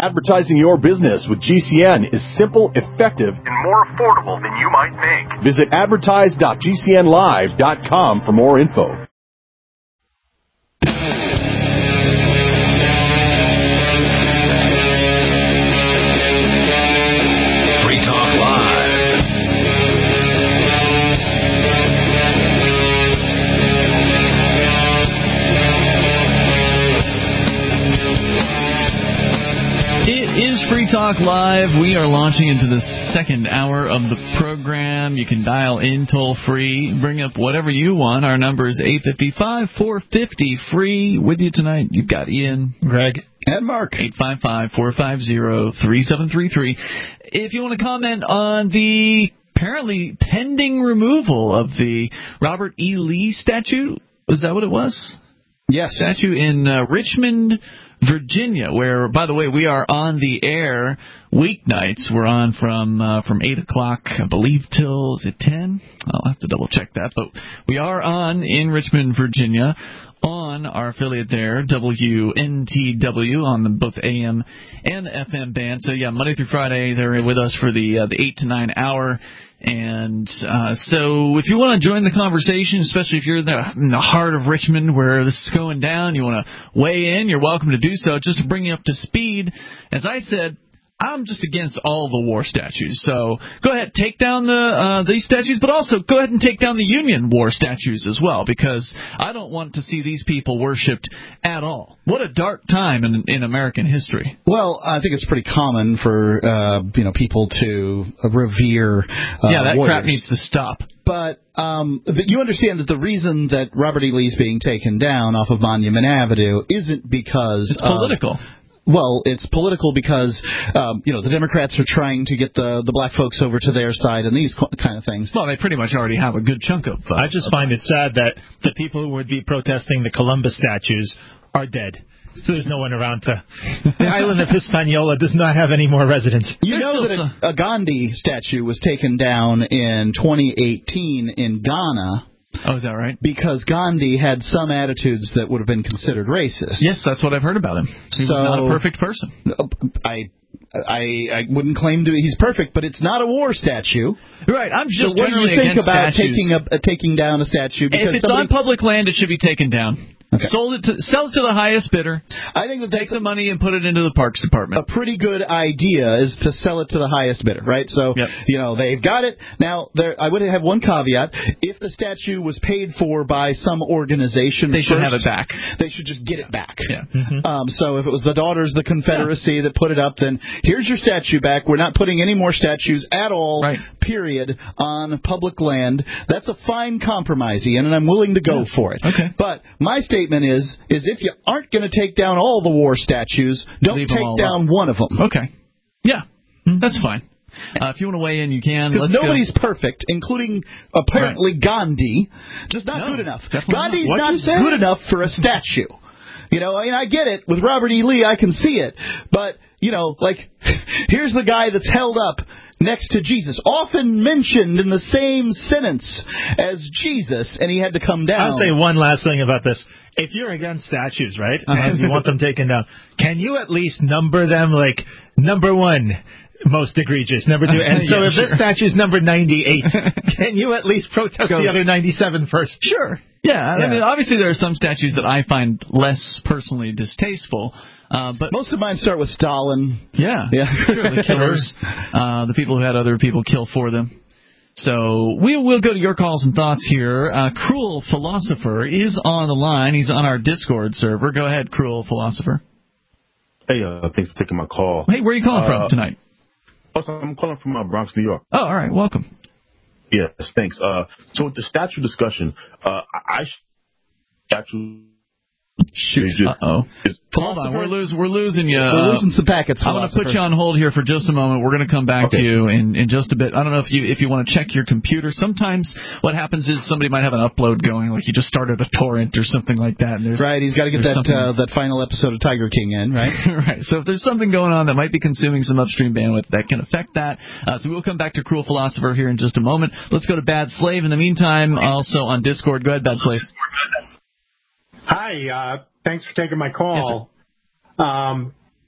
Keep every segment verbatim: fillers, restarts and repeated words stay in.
Advertising your business with G C N is simple, effective, and more affordable than you might think. Visit advertise dot g c n live dot com for more info. Free Talk Live. We are launching into the second hour of the program. You can dial in toll-free, bring up whatever you want. Our number is eight five five, four five zero, free. With you tonight, you've got Ian, Greg, and Mark. eight five five, four five zero, three seven three three. If you want to comment on the apparently pending removal of the Robert E. Lee statue, was that what it was? Yes. Statue in uh, Richmond, Virginia, where, by the way, we are on the air weeknights. We're on from uh, from eight o'clock, I believe, till, is it ten? I'll have to double-check that. But we are on in Richmond, Virginia, on our affiliate there, W N T W, on the, both A M and F M band. So, yeah, Monday through Friday, they're with us for the, uh, the eight to nine hour. And uh, so if you want to join the conversation, especially if you're in the, in the heart of Richmond where this is going down, you want to weigh in, you're welcome to do so. Just to bring you up to speed, as I said, I'm just against all the war statues. So go ahead, take down the uh, these statues, but also go ahead and take down the Union war statues as well, because I don't want to see these people worshipped at all. What a dark time in, in American history. Well, I think it's pretty common for uh, you know people to revere uh, yeah, that warriors. crap needs to stop. But um, the, you understand that the reason that Robert E. Lee's being taken down off of Monument Avenue isn't because it's political. Of, Well, it's political because, um, you know, the Democrats are trying to get the, the black folks over to their side and these kind of things. Well, they pretty much already have a good chunk of... Uh, I just find it sad that the people who would be protesting the Columbus statues are dead. So there's no one around to... The island of Hispaniola does not have any more residents. You There's know that some... a, a Gandhi statue was taken down in twenty eighteen in Ghana... Oh, is that right? Because Gandhi had some attitudes that would have been considered racist. Yes, that's what I've heard about him. He so, was not a perfect person. I, I, I wouldn't claim to be he's perfect, but it's not a war statue. Right. I'm just so what do you think about statues. taking a, uh, taking down a statue? Because if it's somebody... on public land, it should be taken down. Okay. Sold it to, sell it to the highest bidder. I think that take the money and put it into the Parks Department. A pretty good idea is to sell it to the highest bidder, right? So, yep. you know, they've got it. Now, there, I would have one caveat. If the statue was paid for by some organization They should first, have it back. They should just get it back. Yeah. Mm-hmm. Um, so if it was the Daughters of the Confederacy yeah. that put it up, then here's your statue back. We're not putting any more statues at all, right. period, on public land. That's a fine compromise, Ian, and I'm willing to go yeah. for it. Okay. But my statement is, is if you aren't going to take down all the war statues, don't Leave take down up. one of them. Okay. Yeah, mm-hmm. that's fine. Uh, if you want to weigh in, you can. Because nobody's go. perfect, including apparently right. Gandhi. Just not no, good enough. Gandhi's not, not good enough for a statue. You know, I mean, I get it. With Robert E. Lee, I can see it. But, you know, like, here's the guy that's held up next to Jesus, often mentioned in the same sentence as Jesus, and he had to come down. I'll say one last thing about this. If you're against statues, right, and you want them taken down, can you at least number them like number one, most egregious, number two? And so yeah, if sure. this statue's number ninety-eight, can you at least protest Go. the other ninety-seven first? Sure. Yeah, yeah, I mean, obviously there are some statues that I find less personally distasteful. Uh, but most of mine start with Stalin. Yeah, yeah, sure, the killers, uh, the people who had other people kill for them. So we will go to your calls and thoughts here. Uh, Cruel Philosopher is on the line. He's on our Discord server. Go ahead, Cruel Philosopher. Hey, uh, thanks for taking my call. Hey, where are you calling uh, from tonight? Also, I'm calling from uh, Bronx, New York. Oh, all right. Welcome. Yes, thanks. Uh, so with the statue discussion, uh, I, I statue. Shoot. Uh-oh. Hold on, we're, lose, we're losing you. We're uh, losing some packets. I'm going to put you on hold here for just a moment. We're going to come back okay. to you in, in just a bit. I don't know if you if you want to check your computer. Sometimes what happens is somebody might have an upload going, like you just started a torrent or something like that. And there's, right, he's got to get that uh, that final episode of Tiger King in, right? Right. So if there's something going on that might be consuming some upstream bandwidth, that can affect that. Uh, so we'll come back to Cruel Philosopher here in just a moment. Let's go to Bad Slave. In the meantime, also on Discord. Go ahead, Bad Slave. Hi. Uh, thanks for taking my call. Yes, um,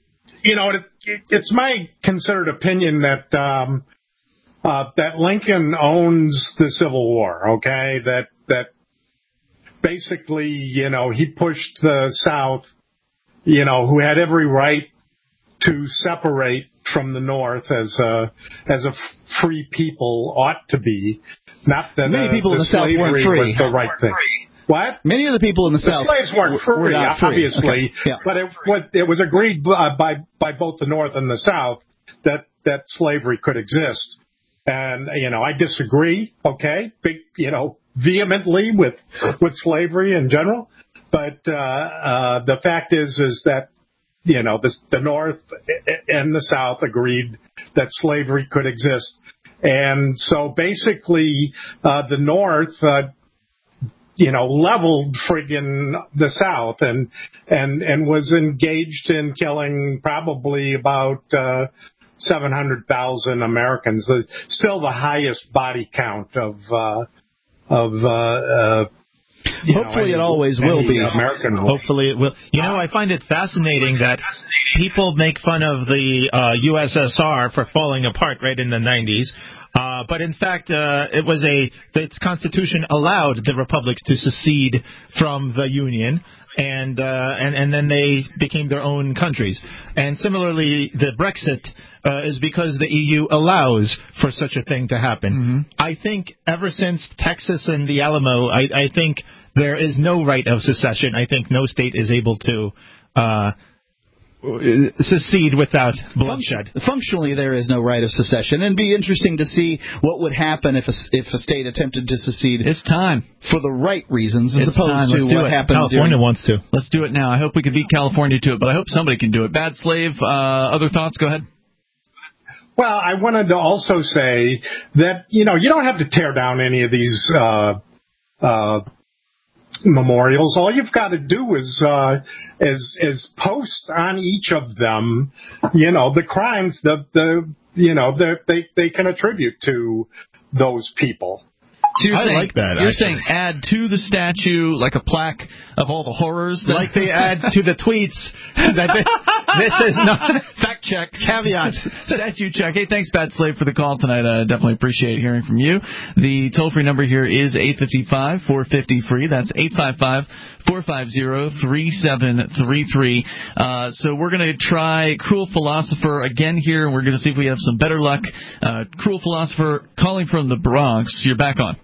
you know, it, it, it's my considered opinion that um, uh, that Lincoln owns the Civil War. Okay, that that basically, you know, he pushed the South, you know, who had every right to separate from the North as a as a free people ought to be. Not that many uh, people the in the South weren't free. Was the right thing. What? Many of the people in the, the South slaves weren't free, were not free. obviously, Okay. Yeah. but it, what, it was agreed by, by by both the North and the South that that slavery could exist. And you know, I disagree. Okay, big, you know, vehemently with with slavery in general. But uh, uh, the fact is, is that you know, the, the North and the South agreed that slavery could exist. And so basically, uh, the North, uh, you know, leveled friggin' the South and, and, and was engaged in killing probably about, uh, seven hundred thousand Americans. Still the highest body count of, uh, of, uh, uh, You Hopefully know, it always will be. American. Hopefully it will. You know, I find it fascinating that people make fun of the uh, U S S R for falling apart right in the nineties. Uh, but in fact, uh, it was a its constitution allowed the republics to secede from the Union, and uh, and and then they became their own countries. And similarly, the Brexit uh, is because the E U allows for such a thing to happen. Mm-hmm. I think ever since Texas and the Alamo, I, I think there is no right of secession. I think no state is able to uh, secede without bloodshed. Functionally, there is no right of secession, and it'd be interesting to see what would happen if a, if a state attempted to secede. It's time for the right reasons, as it's opposed time. to Let's what happened. California during... wants to. Let's do it now. I hope we can beat California to it, but I hope somebody can do it. Bad Slave. Uh, other thoughts? Go ahead. Well, I wanted to also say that, you know, you don't have to tear down any of these uh, uh, memorials. All you've got to do is, uh, is, is post on each of them, you know, the crimes that the, you know, the, they, they can attribute to those people. So you're I saying, like that. You're actually. saying add to the statue like a plaque of all the horrors, that like they add to the tweets. That they, this is not fact check caveat. Statue check. Hey, thanks, Bad Slave, for the call tonight. I uh, definitely appreciate hearing from you. The toll free number here is eight five five, four five zero, free. That's eight five five, four five zero, three seven three three. Uh, so we're going to try Cruel Philosopher again here, and we're going to see if we have some better luck. Uh, Cruel Philosopher calling from the Bronx. You're back on.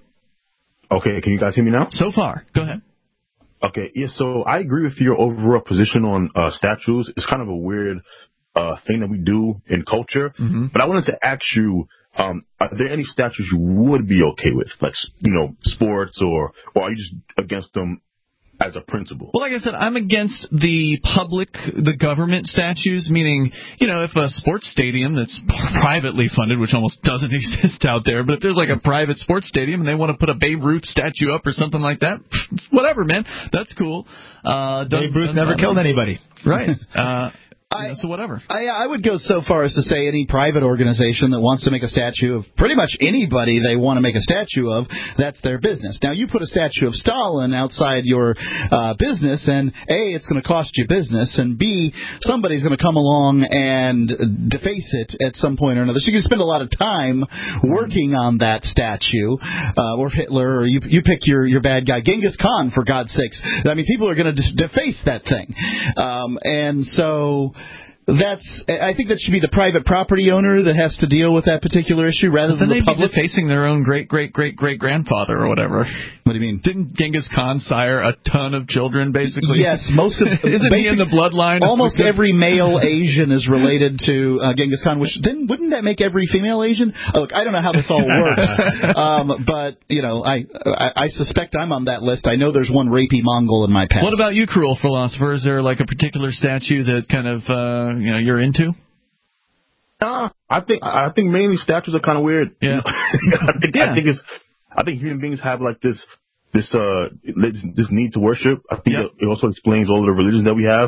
Okay, can you guys hear me now? So far. Go ahead. Okay, yeah, so I agree with your overall position on uh, statues. It's kind of a weird uh, thing that we do in culture. Mm-hmm. But I wanted to ask you, um, are there any statues you would be okay with, like, you know, sports, or, or are you just against them as a principle? Well, like I said, I'm against the public, the government statues, meaning, you know, if a sports stadium that's privately funded, which almost doesn't exist out there, but if there's like a private sports stadium and they want to put a Babe Ruth statue up or something like that, whatever, man, that's cool. Uh, Babe Ruth never killed anybody. Right. Uh, I, you know, so whatever. I, I would go so far as to say any private organization that wants to make a statue of pretty much anybody they want to make a statue of, that's their business. Now, you put a statue of Stalin outside your uh, business, and A, it's going to cost you business, and B, somebody's going to come along and deface it at some point or another. So you can spend a lot of time working on that statue, uh, or Hitler, or you, you pick your, your bad guy, Genghis Khan, for God's sakes. I mean, people are going to deface that thing. Um, and so... That's. I think that should be the private property owner that has to deal with that particular issue rather than the public. They'd be defacing their own great, great, great, great grandfather or whatever. What do you mean? Didn't Genghis Khan sire a ton of children, basically? Yes, most of. Isn't he in the bloodline? Almost every male Asian is related to uh, Genghis Khan. Which then wouldn't that make every female Asian? Oh, look, I don't know how this all works, um, but you know, I, I I suspect I'm on that list. I know there's one rapey Mongol in my past. What about you, Cruel Philosopher? Is there like a particular statue that kind of uh, you know you're into? Uh, I think I think mainly statues are kind of weird. Yeah. You know? I think yeah. I think it's I think human beings have like this this uh this, this need to worship. I think yep. it also explains all of the religions that we have.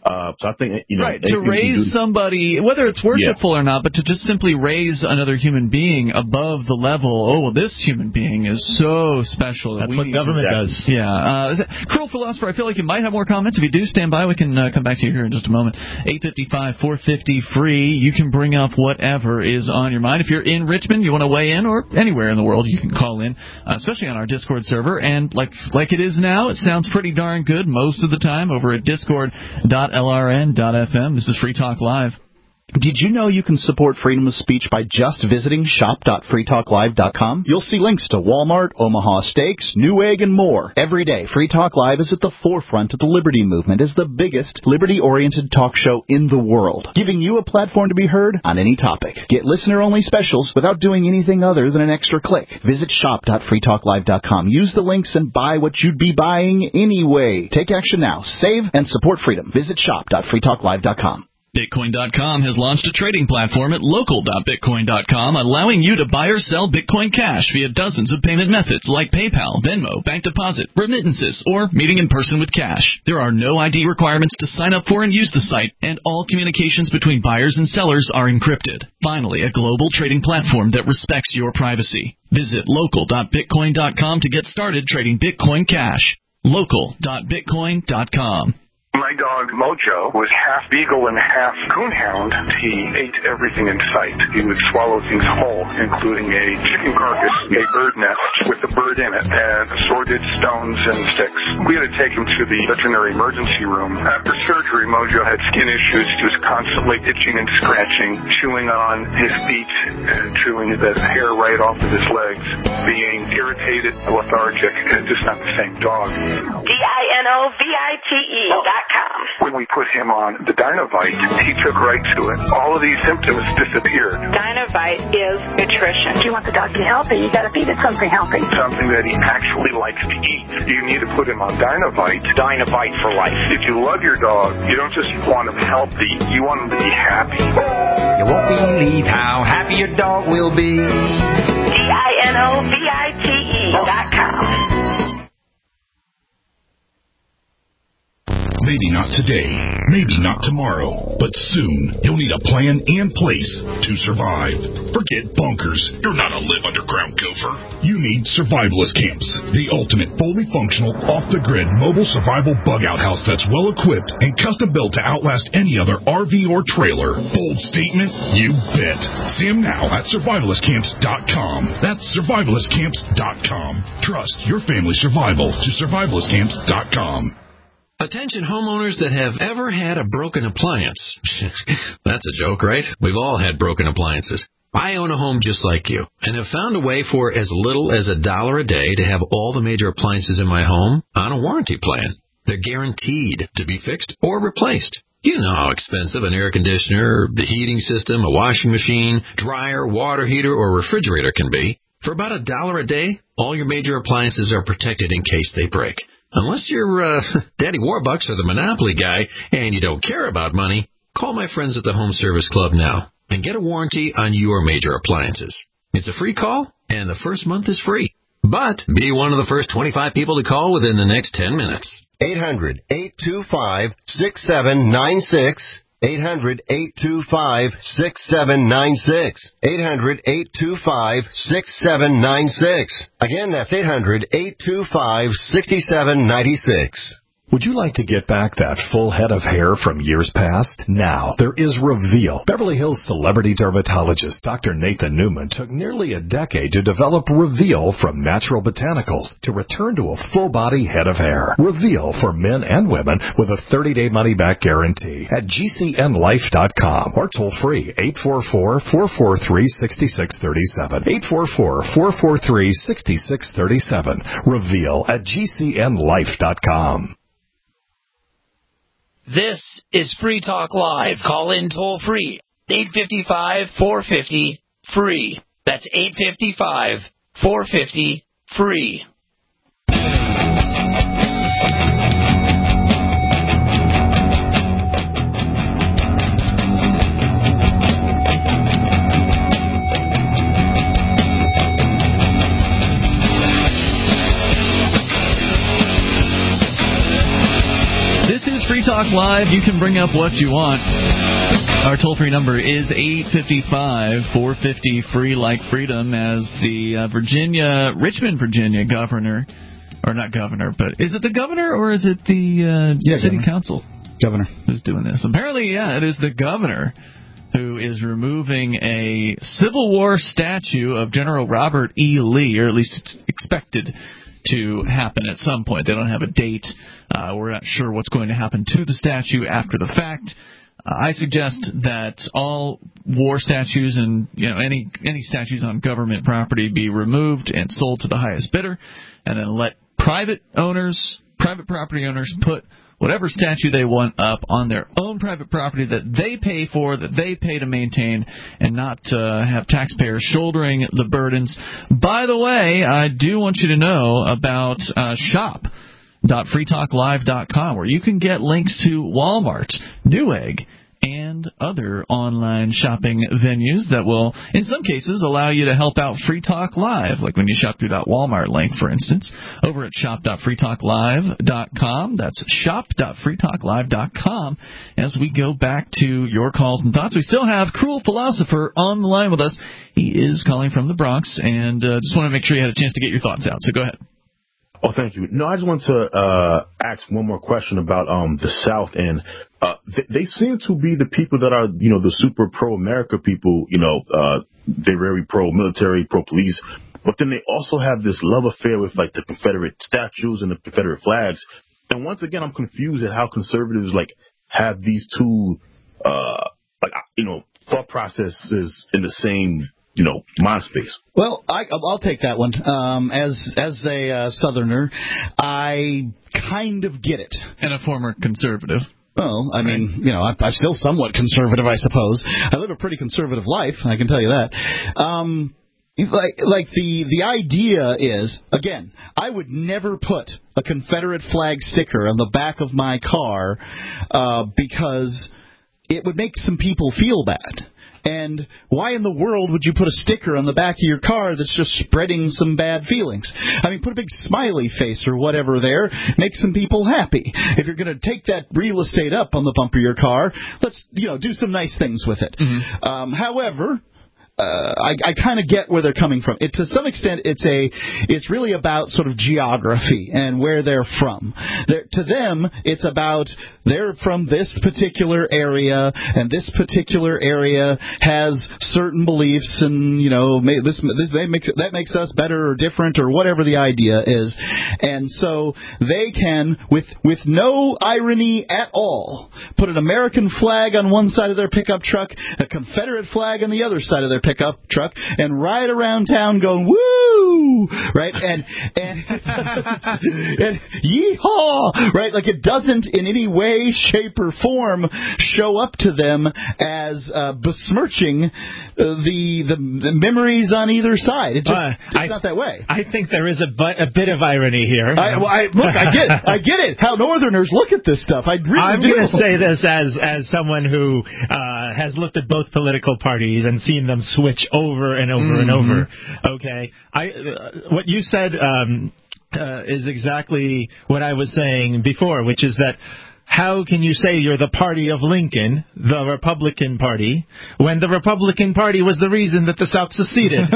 Uh, so I think, you know, right, to raise somebody, whether it's worshipful yeah. or not, but to just simply raise another human being above the level, oh, well, this human being is so special. That That's we what government to, does. Yeah. Uh, Cruel Philosopher, I feel like you might have more comments. If you do, stand by. We can uh, come back to you here in just a moment. eight five five, four five zero, free. You can bring up whatever is on your mind. If you're in Richmond, you want to weigh in, or anywhere in the world, you can call in, uh, especially on our Discord server. And like like it is now, it sounds pretty darn good most of the time over at discord dot l r n dot f m. This is Free Talk Live. Did you know you can support freedom of speech by just visiting shop dot free talk live dot com? You'll see links to Walmart, Omaha Steaks, Newegg, and more. Every day, Free Talk Live is at the forefront of the liberty movement as the biggest liberty-oriented talk show in the world, giving you a platform to be heard on any topic. Get listener-only specials without doing anything other than an extra click. Visit shop dot free talk live dot com. Use the links and buy what you'd be buying anyway. Take action now. Save and support freedom. Visit shop dot free talk live dot com. Bitcoin dot com has launched a trading platform at local dot bitcoin dot com, allowing you to buy or sell Bitcoin Cash via dozens of payment methods like PayPal, Venmo, bank deposit, remittances, or meeting in person with cash. There are no I D requirements to sign up for and use the site, and all communications between buyers and sellers are encrypted. Finally, a global trading platform that respects your privacy. Visit local dot bitcoin dot com to get started trading Bitcoin Cash. local dot bitcoin dot com. My dog, Mojo, was half beagle and half coonhound. He ate everything in sight. He would swallow things whole, including a chicken carcass, a bird nest with a bird in it, and assorted stones and sticks. We had to take him to the veterinary emergency room. After surgery, Mojo had skin issues. He was constantly itching and scratching, chewing on his feet, and chewing the hair right off of his legs, being irritated, lethargic, and just not the same dog. D I N O V I T E dot com. When we put him on the Dinovite, he took right to it. All of these symptoms disappeared. Dinovite is nutrition. If you want the dog to be healthy, you got to feed it something healthy. Something that he actually likes to eat. You need to put him on Dinovite. Dinovite for life. If you love your dog, you don't just want him healthy, you want him to be happy. You won't believe how happy your dog will be. D I N O V I T E dot com. Maybe not today, maybe not tomorrow, but soon you'll need a plan and place to survive. Forget bunkers. You're not a live underground gopher. You need survivalist camps, the ultimate fully functional, off-the-grid mobile survival bug-out house that's well-equipped and custom-built to outlast any other R V or trailer. Bold statement? You bet. See them now at survivalist camps dot com. That's survivalist camps dot com. Trust your family's survival to survivalist camps dot com. Attention homeowners that have ever had a broken appliance. That's a joke, right? We've all had broken appliances. I own a home just like you and have found a way for as little as a dollar a day to have all the major appliances in my home on a warranty plan. They're guaranteed to be fixed or replaced. You know how expensive an air conditioner, the heating system, a washing machine, dryer, water heater, or refrigerator can be. For about a dollar a day, all your major appliances are protected in case they break. Unless you're uh, Daddy Warbucks or the Monopoly guy and you don't care about money, call my friends at the Home Service Club now and get a warranty on your major appliances. It's a free call, and the first month is free. But be one of the first twenty-five people to call within the next ten minutes. eight hundred, eight two five, six seven nine six. eight hundred, eight two five, six seven nine six. eight hundred, eight two five, six seven nine six. Again, that's eight hundred, eight two five, six seven nine six. Would you like to get back that full head of hair from years past? Now, there is Reveal. Beverly Hills celebrity dermatologist Doctor Nathan Newman took nearly a decade to develop Reveal from natural botanicals to return to a full-body head of hair. Reveal for men and women with a thirty-day money-back guarantee at G C N life dot com or toll-free eight four four, four four three, six six three seven. eight four four, four four three, six six three seven. Reveal at G C N life dot com. This is Free Talk Live. Call in toll free. eight five five, four five zero, free. That's eight five five, four five zero, free. Free Talk Talk Live. You can bring up what you want. Our toll-free number is eight five five, four five zero, free like freedom, as the uh, Virginia, Richmond, Virginia governor, or not governor, but is it the governor or is it the uh, yeah, city governor. council? Governor. Who's doing this? Apparently, yeah, it is the governor who is removing a Civil War statue of General Robert E. Lee, or at least it's expected to happen at some point. They don't have a date. Uh, we're not sure what's going to happen to the statue after the fact. Uh, I suggest that all war statues and you know any any statues on government property be removed and sold to the highest bidder, and then let private owners, private property owners, put whatever statue they want up on their own private property that they pay for, that they pay to maintain, and not uh, have taxpayers shouldering the burdens. By the way, I do want you to know about uh, shop dot free talk live dot com, where you can get links to Walmart, Newegg, and other online shopping venues that will, in some cases, allow you to help out Free Talk Live, like when you shop through that Walmart link, for instance, over at shop dot free talk live dot com. That's shop dot free talk live dot com. As we go back to your calls and thoughts, we still have Cruel Philosopher on the line with us. He is calling from the Bronx, and uh, just want to make sure you had a chance to get your thoughts out. So go ahead. Oh, thank you. No, I just want to uh, ask one more question about um, the South. And uh, th- they seem to be the people that are, you know, the super pro-America people. You know, uh, they're very pro-military, pro-police. But then they also have this love affair with, like, the Confederate statues and the Confederate flags. And once again, I'm confused at how conservatives, like, have these two, uh, like, you know, thought processes in the same, you know, mind space. Well, I, I'll take that one. Um, as as a uh, Southerner, I kind of get it. And a former conservative. Well, I mean, you know, I'm, I'm still somewhat conservative, I suppose. I live a pretty conservative life, I can tell you that. Um, like, like the the idea is, again, I would never put a Confederate flag sticker on the back of my car uh, because it would make some people feel bad. And why in the world would you put a sticker on the back of your car that's just spreading some bad feelings? I mean, put a big smiley face or whatever there. Make some people happy. If you're going to take that real estate up on the bumper of your car, let's, you know, do some nice things with it. Mm-hmm. Um, however... Uh, I, I kind of get where they're coming from. It, to some extent, it's a, it's really about sort of geography and where they're from. They're, to them, it's about they're from this particular area, and this particular area has certain beliefs, and you know, may, this, this they makes it, that makes us better or different or whatever the idea is, and so they can, with with no irony at all, put an American flag on one side of their pickup truck, a Confederate flag on the other side of their pickup truck, and ride around town going woo, right, and and and yeehaw, right, like it doesn't in any way, shape, or form show up to them as uh, besmirching uh, the, the the memories on either side. It just uh, it's I, not that way. I think there is a, bu- a bit of irony here. I, well, I, look, I get I get it. How Northerners look at this stuff. I really I'm do. going to say this as as someone who uh, has looked at both political parties and seen them switch over and over mm-hmm. and over. Okay, I uh, what you said um, uh, is exactly what I was saying before, which is that how can you say you're the party of Lincoln, the Republican Party, when the Republican Party was the reason that the South seceded?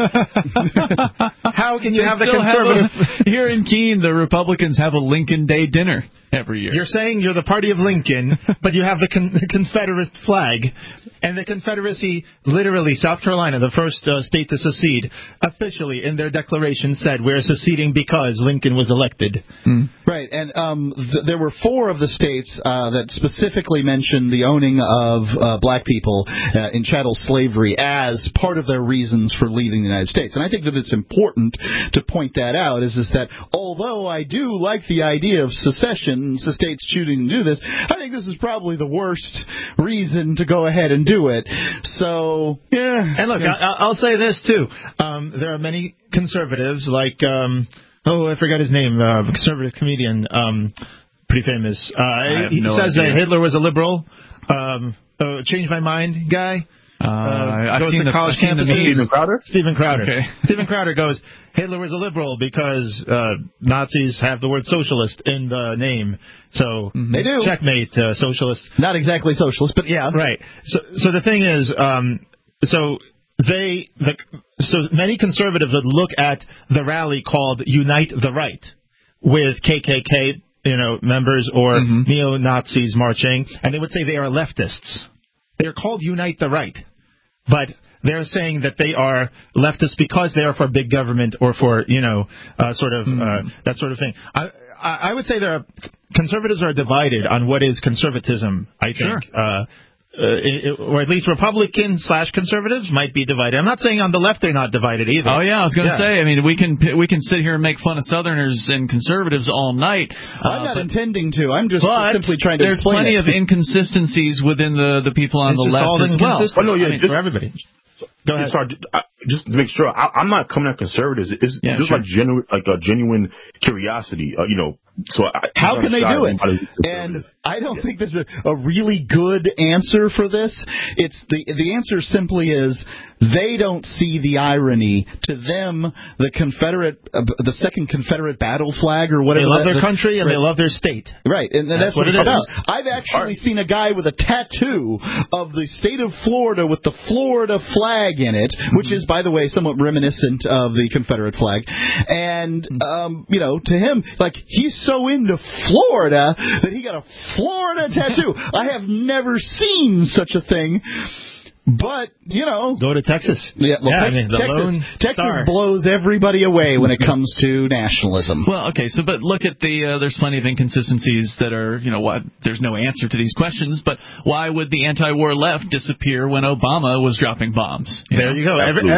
How can you they have the conservative... Have a, here in Keene, the Republicans have a Lincoln Day dinner every year. You're saying you're the party of Lincoln, but you have the, con- the Confederate flag. And the Confederacy, literally, South Carolina, the first uh, state to secede, officially in their declaration said, we're seceding because Lincoln was elected. Mm. Right, and um, th- there were four of the states uh, that specifically mentioned the owning of uh, black people uh, in chattel slavery as part of their reasons for leaving the United States. And I think that it's important to point that out, is, is that although I do like the idea of secession, the states choosing to do this, I think this is probably the worst reason to go ahead and do it. So, yeah. And look, yeah. I, I'll say this, too. Um, there are many conservatives like, um, oh, I forgot his name, uh, conservative comedian, um, pretty famous. Uh, he no says idea. that Hitler was a liberal, um, uh, change my mind guy. Uh, Uh, I've goes seen to the college I've seen the campuses. memes. Steven Crowder? Steven Crowder. Okay. Steven Crowder goes, Hitler was a liberal because uh, Nazis have the word socialist in the name. So Mm-hmm. They do. Checkmate, uh, socialist. Not exactly socialist, but yeah. Right. So, so the thing is, um, so they, the, so many conservatives would look at the rally called Unite the Right with K K K, you know, members or mm-hmm. neo-Nazis marching, and they would say they are leftists. They're called Unite the Right, but they're saying that they are leftists because they are for big government or for, you know, uh, sort of mm. uh, that sort of thing. I, I, I would say there are conservatives are divided on what is conservatism. I think. Sure. Uh, Uh, it, or at least Republican slash conservatives might be divided. I'm not saying on the left they're not divided either. Oh yeah, I was going to yeah. say. I mean, we can we can sit here and make fun of Southerners and conservatives all night. Uh, I'm not but, intending to. I'm just but simply trying to there's explain plenty it. of inconsistencies within the the people on it's the just left all as well. Oh, no, yeah, I mean, just, for everybody. Go ahead. Sorry, just to make sure, I, I'm not coming at conservatives. It's yeah, just sure. like genuine, like a genuine curiosity. Uh, you know, so I, how can they do it? And I don't think there's a, a really good answer for this. It's the the answer simply is they don't see the irony. To them, the Confederate, uh, the second Confederate battle flag or whatever. They love that, their the, country and right. they love their state. Right, and that's, that's what, what it's about. I've actually Right. seen a guy with a tattoo of the state of Florida with the Florida flag in it, mm-hmm. which is, by the way, somewhat reminiscent of the Confederate flag. And, um, you know, to him, like, he's so into Florida that he got a Florida tattoo. I have never seen such a thing. But, you know. Go to Texas. Yeah, well, yeah Texas, I mean, the Texas, lone Texas star. blows everybody away when it comes to nationalism. Well, okay, so but look at the, uh, there's plenty of inconsistencies that are, you know, what, there's no answer to these questions, but why would the anti-war left disappear when Obama was dropping bombs? You there know? you go. Every,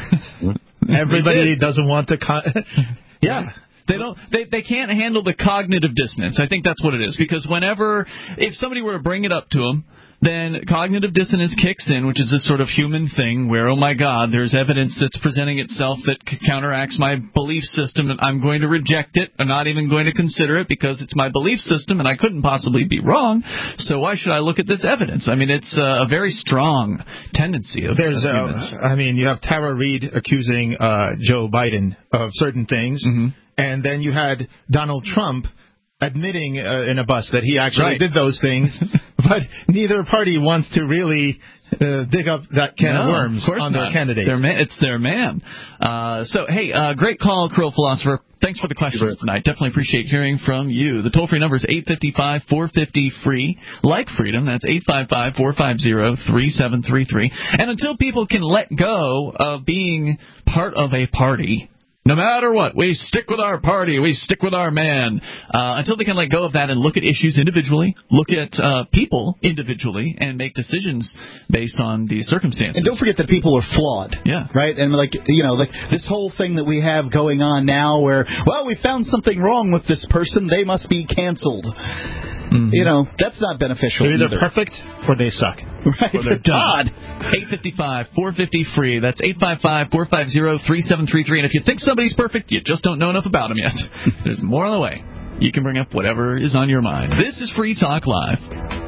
every, everybody doesn't want to. Con- yeah. They don't. They they can't handle the cognitive dissonance. I think that's what it is. Because whenever, if somebody were to bring it up to them, then cognitive dissonance kicks in, which is this sort of human thing where, oh my God, there's evidence that's presenting itself that c- counteracts my belief system, and I'm going to reject it. I'm not even going to consider it because it's my belief system, and I couldn't possibly be wrong. So why should I look at this evidence? I mean, it's uh, a very strong tendency of, There's, of uh, humans. I mean, you have Tara Reid accusing uh, Joe Biden of certain things, mm-hmm. and then you had Donald Trump admitting uh, in a bus that he actually right. did those things, but neither party wants to really uh, dig up that can no, of worms of course on not. their candidate. Their man, it's their man. Uh, so, hey, uh, great call, Cruel Philosopher. Thanks for the questions tonight. Definitely appreciate hearing from you. The toll-free number is eight five five, four five zero, free. Like freedom, that's eight five five, four five zero, three seven three three. And until people can let go of being part of a party, no matter what, we stick with our party, we stick with our man. Uh, until they can let go of that and look at issues individually, look at uh, people individually, and make decisions based on these circumstances. And don't forget that people are flawed. Yeah. Right? And, like, you know, like this whole thing that we have going on now where, well, we found something wrong with this person, they must be canceled. Mm-hmm. You know, that's not beneficial. They're either either. perfect or they suck. Right. Or they're God. eight five five, four five zero, free. That's eight five five, four five zero, three seven three three. And if you think somebody's perfect, you just don't know enough about them yet. There's more on the way. You can bring up whatever is on your mind. This is Free Talk Live.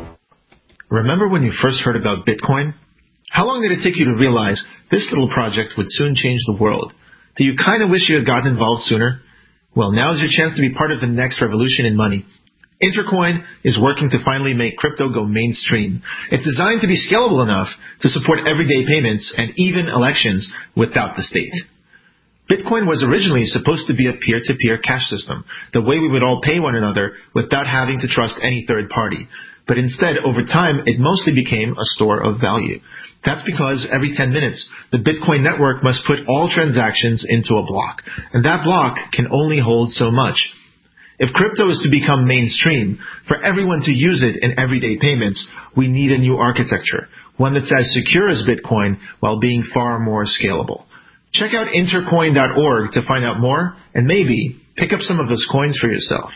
Remember when you first heard about Bitcoin? How long did it take you to realize this little project would soon change the world? Do you kind of wish you had gotten involved sooner? Well, now's your chance to be part of the next revolution in money. Intercoin is working to finally make crypto go mainstream. It's designed to be scalable enough to support everyday payments and even elections without the state. Bitcoin was originally supposed to be a peer-to-peer cash system, the way we would all pay one another without having to trust any third party. But instead, over time, it mostly became a store of value. That's because every ten minutes, the Bitcoin network must put all transactions into a block, and that block can only hold so much. If crypto is to become mainstream, for everyone to use it in everyday payments, we need a new architecture, one that's as secure as Bitcoin while being far more scalable. Check out intercoin dot org to find out more and maybe pick up some of those coins for yourself.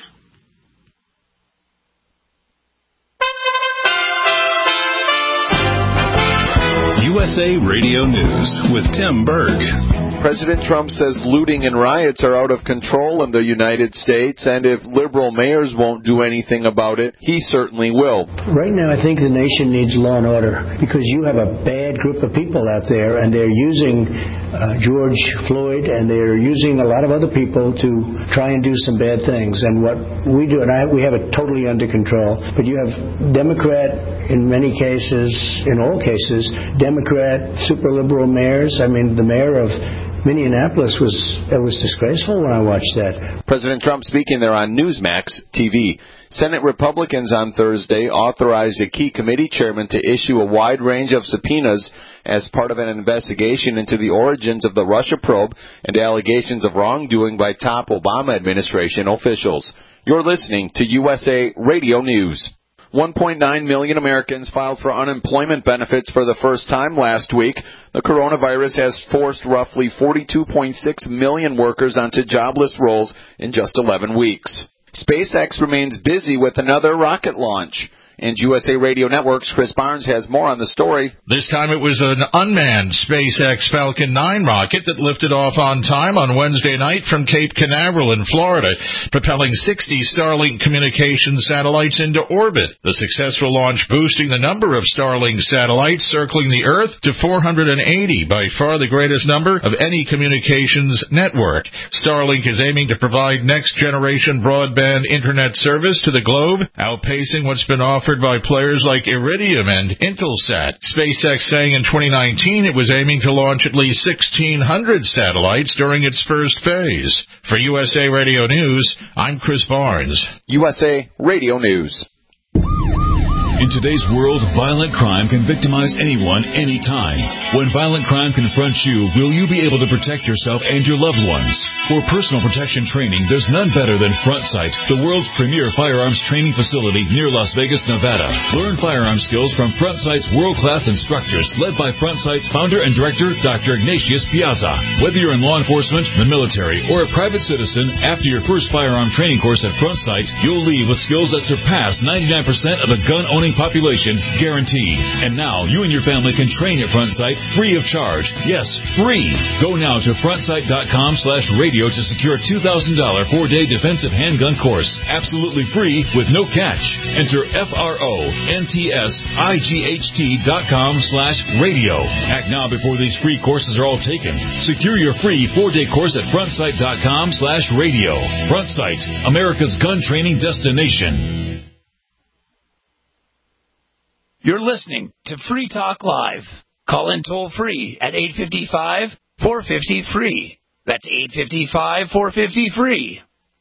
U S A Radio News with Tim Berg. President Trump says looting and riots are out of control in the United States, and if liberal mayors won't do anything about it, he certainly will. Right now, I think the nation needs law and order because you have a bad group of people out there, and they're using uh, George Floyd, and they're using a lot of other people to try and do some bad things. And what we do, and I, we have it totally under control, but you have Democrat, in many cases, in all cases, Democrat, super liberal mayors. I mean, the mayor of Minneapolis was it was disgraceful when I watched that. President Trump speaking there on Newsmax T V. Senate Republicans on Thursday authorized a key committee chairman to issue a wide range of subpoenas as part of an investigation into the origins of the Russia probe and allegations of wrongdoing by top Obama administration officials. You're listening to U S A Radio News. one point nine million Americans filed for unemployment benefits for the first time last week. The coronavirus has forced roughly forty-two point six million workers onto jobless rolls in just eleven weeks. SpaceX remains busy with another rocket launch. And U S A Radio Network's Chris Barnes has more on the story. This time it was an unmanned SpaceX Falcon nine rocket that lifted off on time on Wednesday night from Cape Canaveral in Florida, propelling sixty Starlink communications satellites into orbit. The successful launch boosting the number of Starlink satellites circling the Earth to four hundred eighty, by far the greatest number of any communications network. Starlink is aiming to provide next-generation broadband internet service to the globe, outpacing what's been offered by players like Iridium and Intelsat. SpaceX saying in twenty nineteen it was aiming to launch at least sixteen hundred satellites during its first phase. For U S A Radio News, I'm Chris Barnes. U S A Radio News. In today's world, violent crime can victimize anyone, anytime. When violent crime confronts you, will you be able to protect yourself and your loved ones? For personal protection training, there's none better than Front Sight, the world's premier firearms training facility near Las Vegas, Nevada. Learn firearm skills from Front Sight's world-class instructors, led by Front Sight's founder and director, Doctor Ignatius Piazza. Whether you're in law enforcement, the military, or a private citizen, after your first firearm training course at Front Sight, you'll leave with skills that surpass ninety-nine percent of the gun-owning population, guaranteed. And now you and your family can train at Front Sight free of charge. Yes, free. Go now to frontsight.com slash radio to secure a two thousand dollars four-day defensive handgun course. Absolutely free with no catch. Enter F-R-O-N-T-S-I-G-H-T dot com slash radio. Act now before these free courses are all taken. Secure your free four-day course at frontsight.com slash radio. Front Sight, America's gun training destination. You're listening to Free Talk Live. Call in toll free at eight five five, four five zero, free. That's eight five five, four five zero, free.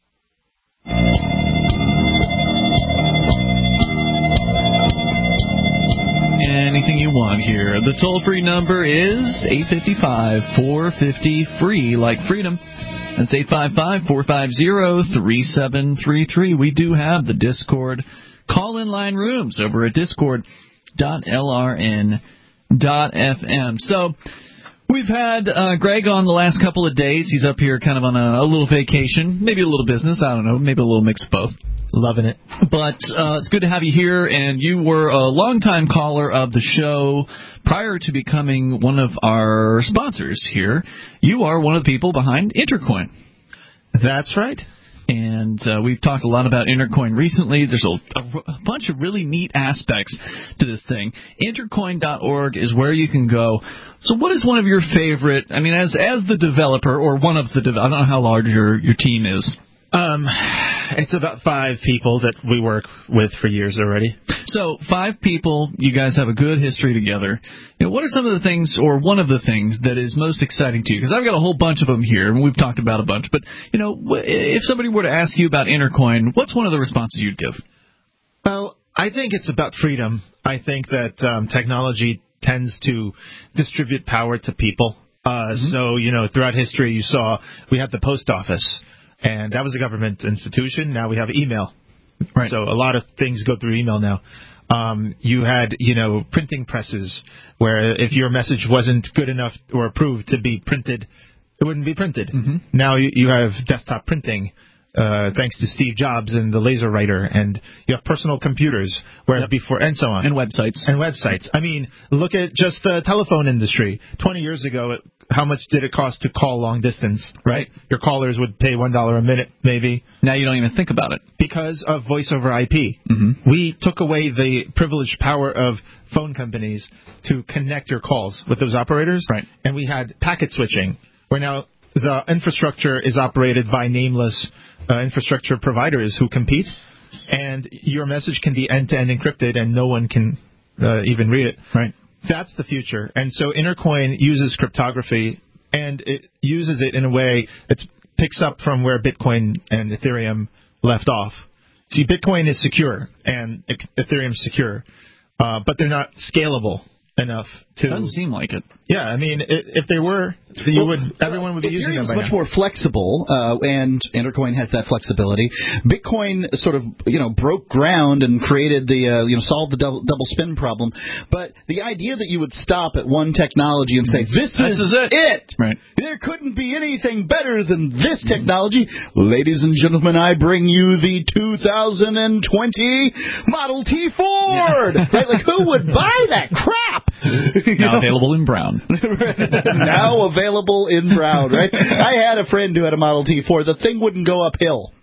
Anything you want here. The toll-free number is eight five five, four five zero, free, like freedom. That's eight five five, four five zero, three seven three three. We do have the Discord call-in line rooms over at discord dot l r n dot f m. So we've had uh, Greg on the last couple of days. He's up here kind of on a, a little vacation, maybe a little business, I don't know, maybe a little mix of both. Loving it. But uh, it's good to have you here, and you were a longtime caller of the show prior to becoming one of our sponsors here. You are one of the people behind Intercoin. That's right. And uh, we've talked a lot about Intercoin recently. There's a, a, a bunch of really neat aspects to this thing. Intercoin dot org is where you can go. So what is one of your favorite, I mean, as as the developer, or one of the, de- I don't know how large your, your team is. Um, it's about five people that we work with for years already. So five people, you guys have a good history together. You know, what are some of the things, or one of the things that is most exciting to you? Because I've got a whole bunch of them here, and we've talked about a bunch. But, you know, if somebody were to ask you about Intercoin, what's one of the responses you'd give? Well, I think it's about freedom. I think that um, technology tends to distribute power to people. Uh, mm-hmm. So, you know, throughout history, you saw we had the post office. And that was a government institution. Now we have email. Right. So a lot of things go through email now. Um, you had, you know, printing presses where if your message wasn't good enough or approved to be printed, it wouldn't be printed. Mm-hmm. Now you, you have desktop printing. uh, thanks to Steve Jobs and the laser writer, and you have personal computers, where yep. before, and so on. And websites. And websites. I mean, look at just the telephone industry. twenty years ago, it, how much did it cost to call long distance, right? Your callers would pay one dollar a minute, maybe. Now you don't even think about it. Because of voice over I P. Mm-hmm. We took away the privileged power of phone companies to connect your calls with those operators. Right. And we had packet switching, where now the infrastructure is operated by nameless uh, infrastructure providers who compete, and your message can be end-to-end encrypted and no one can uh, even read it. Right. That's the future. And so Intercoin uses cryptography, and it uses it in a way that picks up from where Bitcoin and Ethereum left off. See, Bitcoin is secure, and Ethereum's secure, uh, but they're not scalable enough to... Doesn't seem like it. Yeah, I mean, if they were, you well, would everyone would be using them by much now. more flexible, uh, and Intercoin has that flexibility. Bitcoin sort of, you know, broke ground and created the, uh, you know, solved the double, double spin problem. But the idea that you would stop at one technology and say, this, this is, is it. it. Right. There couldn't be anything better than this technology. Mm-hmm. Ladies and gentlemen, I bring you the two thousand twenty Model T Ford. Yeah. Right? Like, who would buy that crap? Now available in brown. Now available in brown, right? I had a friend who had a Model T Ford. The thing wouldn't go uphill.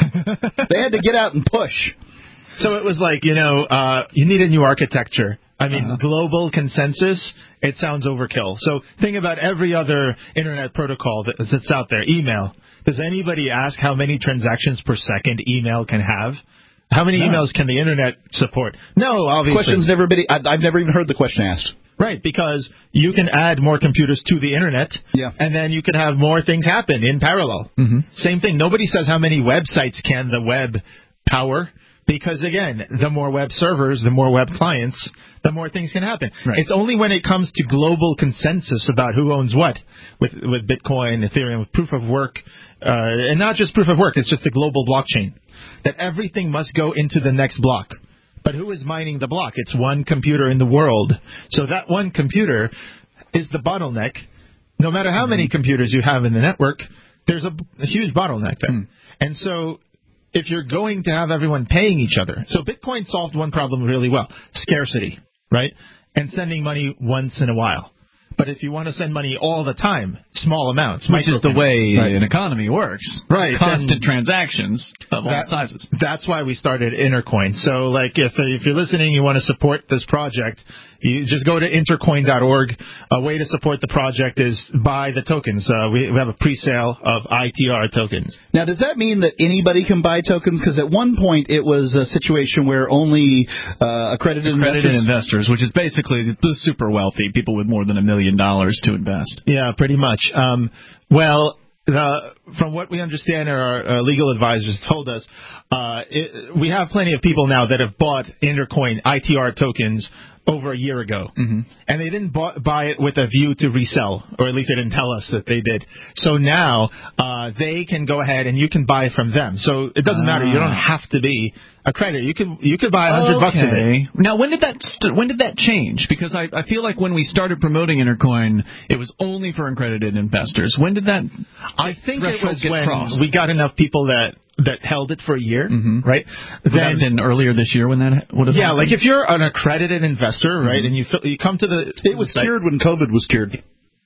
They had to get out and push. So it was like, you know, uh, you need a new architecture. I mean, uh-huh. global consensus, it sounds overkill. So think about every other internet protocol that, that's out there. Email. Does anybody ask how many transactions per second email can have? How many no. emails can the internet support? No, obviously. Question's never been, I've, I've never even heard the question asked. Right, because you can add more computers to the internet, yeah. and then you can have more things happen in parallel. Mm-hmm. Same thing. Nobody says how many websites can the web power, because, again, the more web servers, the more web clients, the more things can happen. Right. It's only when it comes to global consensus about who owns what, with with Bitcoin, Ethereum, with proof of work, uh, and not just proof of work, it's just the global blockchain, that everything must go into the next block. But who is mining the block? It's one computer in the world. So that one computer is the bottleneck. No matter how many computers you have in the network, there's a, a huge bottleneck there. Mm. And so if you're going to have everyone paying each other. So Bitcoin solved one problem really well, scarcity, right? And sending money once in a while. But if you want to send money all the time, small amounts. Which is the way right. an economy works. Right. Constant transactions of that, all sizes. That's why we started Intercoin. So, like, if if you're listening, you want to support this project, you just go to intercoin dot org. A way to support the project is buy the tokens. Uh, we, we have a pre-sale of I T R tokens. Now, does that mean that anybody can buy tokens? Because at one point it was a situation where only uh, accredited, accredited investors... investors, which is basically the super wealthy, people with more than a million dollars to invest. Yeah, pretty much. Um, well, the, from what we understand, our uh, legal advisors told us, uh, it, we have plenty of people now that have bought Intercoin I T R tokens over a year ago. Mm-hmm. And they didn't buy, buy it with a view to resell, or at least they didn't tell us that they did. So now uh, they can go ahead and you can buy from them. So it doesn't ah. matter. You don't have to be accredited. You could you could buy a hundred okay. bucks of it. Now, when did that st- when did that change? Because I, I feel like when we started promoting Intercoin, it was only for accredited investors. When did that? I think it was when crossed? we got enough people that. that held it for a year, mm-hmm. right? Would then, that have been earlier this year when that would have Yeah, happened? like if you're an accredited investor, right, mm-hmm. and you you come to the... It was cured when COVID was cured.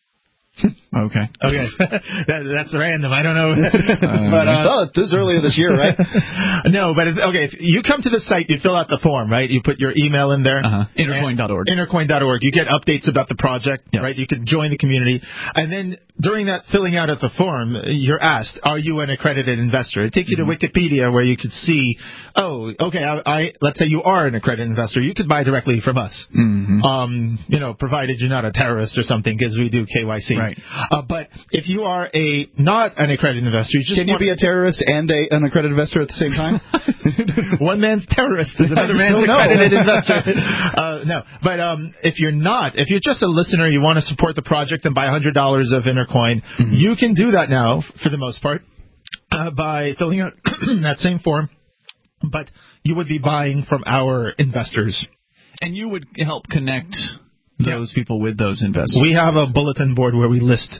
Okay. Okay. that, that's random. I don't know. but, uh, oh, this is earlier this year, right? No, but it's, okay. If you come to the site, you fill out the form, right? You put your email in there. Uh-huh. Intercoin dot org. Intercoin dot org. You get updates about the project, yep. right? You can join the community. And then during that filling out of the form, you're asked, are you an accredited investor? It takes you mm-hmm. to Wikipedia where you could see, oh, okay, I, I let's say you are an accredited investor. You could buy directly from us. Mm-hmm. Um, you know, provided you're not a terrorist or something, because we do K Y C. Right. Uh, but if you are a not an accredited investor, you just can you be a terrorist and a, an accredited investor at the same time? One man's terrorist is another man's accredited investor. Uh, no, but um, if you're not, if you're just a listener, you want to support the project and buy one hundred dollars of Intercoin, mm-hmm. you can do that now for the most part uh, by filling out that same form. But you would be buying from our investors, and you would help connect those yeah. people with those investors. We have a bulletin board where we list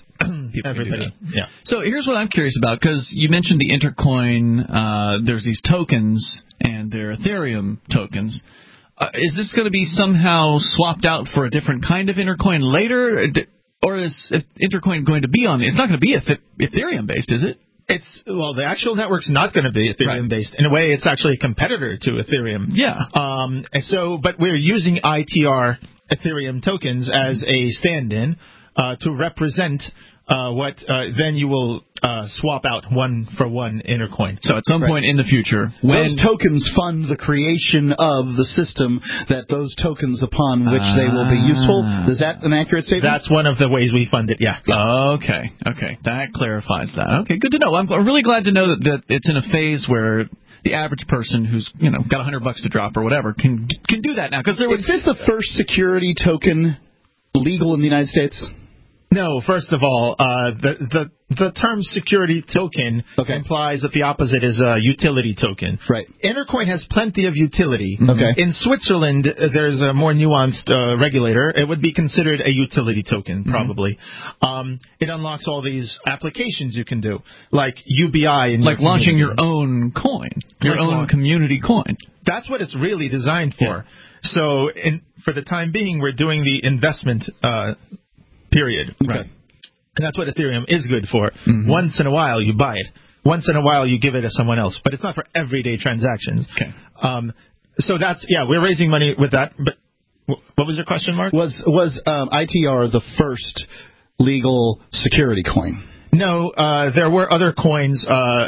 people everybody. can do that. Yeah. So here's what I'm curious about, because you mentioned the Intercoin. Uh, there's these tokens, and they're Ethereum tokens. Uh, is this going to be somehow swapped out for a different kind of Intercoin later, or is Intercoin going to be on? It's not going to be Ethereum based, is it? It's well, the actual network's not going to be Ethereum right. based. In a way, it's actually a competitor to Ethereum. Yeah. Um. And so, but we're using I T R Ethereum tokens as a stand-in uh, to represent uh, what uh, then you will uh, swap out one for one Intercoin. So at some right. point in the future, when those tokens fund the creation of the system, that those tokens upon which ah. they will be useful. Is that an accurate statement? That's one of the ways we fund it. Yeah. yeah. Okay. Okay. That clarifies that. Okay. Good to know. I'm, I'm really glad to know that, that it's in a phase where the average person who's, you know, got a hundred bucks to drop or whatever can can do that now. Because there was. Is this the first security token legal in the United States? No. First of all, uh, the the the term security token okay. implies that the opposite is a utility token. Right. Intercoin has plenty of utility. Okay. In Switzerland, there's a more nuanced uh, regulator. It would be considered a utility token, probably. Mm-hmm. Um, it unlocks all these applications you can do, like U B I and like your launching your own coin, your like own launch. community coin. That's what it's really designed for. Yeah. So, in, for the time being, we're doing the investment uh, period. Okay. Right. And that's what Ethereum is good for. Mm-hmm. Once in a while, you buy it. Once in a while, you give it to someone else. But it's not for everyday transactions. Okay. Um, so that's, yeah, we're raising money with that. But what was your question, Mark? Was was um, I T R the first legal security coin? No, uh, there were other coins uh,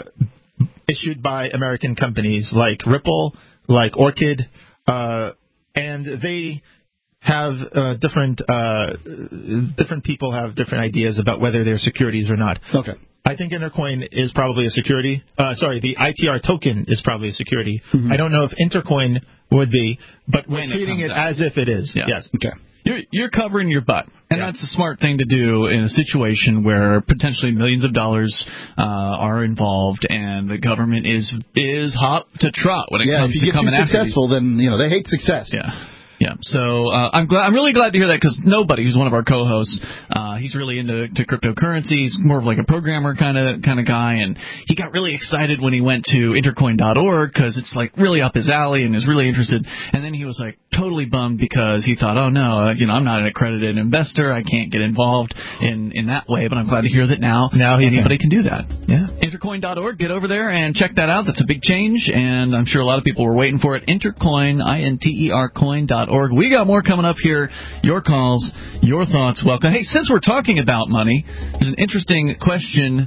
issued by American companies like Ripple, like Orchid, uh, and they have uh, different uh, different people have different ideas about whether they're securities or not. Okay. I think Intercoin is probably a security. Uh, sorry, the I T R token is probably a security. Mm-hmm. I don't know if Intercoin would be, but we're when treating it, it out. as if it is. Yeah. Yes. Okay. You're, you're covering your butt, and yeah. that's a smart thing to do in a situation where potentially millions of dollars uh, are involved, and the government is is hot to trot when it yeah, comes if you to get coming too after successful, these. then you know they hate success. Yeah. Yeah, so uh, I'm glad. I'm really glad to hear that, because nobody who's one of our co-hosts, uh, he's really into to cryptocurrency. He's more of like a programmer kind of kind of guy, and he got really excited when he went to intercoin dot org because it's like really up his alley and is really interested. And then he was like totally bummed because he thought, oh no, you know, I'm not an accredited investor. I can't get involved in in that way. But I'm glad to hear that now, now anybody can. can do that. Yeah, intercoin dot org. Get over there and check that out. That's a big change, and I'm sure a lot of people were waiting for it. Intercoin, I N T E R coin dot org. We got more coming up here. Your calls, your thoughts, welcome. Hey, since we're talking about money, there's an interesting question.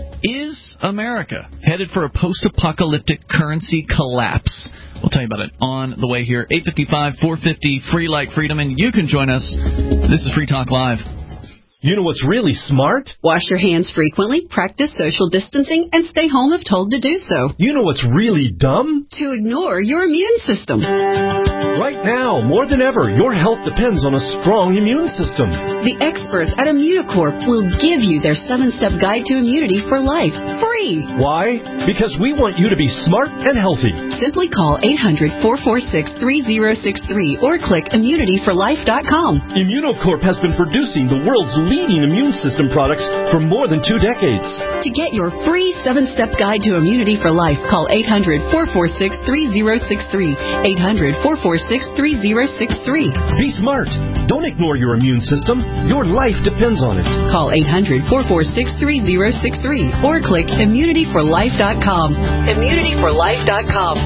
Is America headed for a post-apocalyptic currency collapse? We'll tell you about it on the way here. eight five five, four five zero, free like freedom, and you can join us. This is Free Talk Live. You know what's really smart? Wash your hands frequently, practice social distancing, and stay home if told to do so. You know what's really dumb? To ignore your immune system. Right now, more than ever, your health depends on a strong immune system. The experts at Immunocorp will give you their seven-step guide to immunity for life, free. Why? Because we want you to be smart and healthy. Simply call eight hundred, four four six, three zero six three or click immunity for life dot com. Immunocorp has been producing the world's leading immune system products for more than two decades. To get your free seven-step guide to immunity for life, call eight hundred, four four six, three zero six three. eight hundred, four four six, three zero six three. Be smart. Don't ignore your immune system. Your life depends on it. Call eight hundred, four four six, three zero six three or click immunity for life dot com. immunity for life dot com.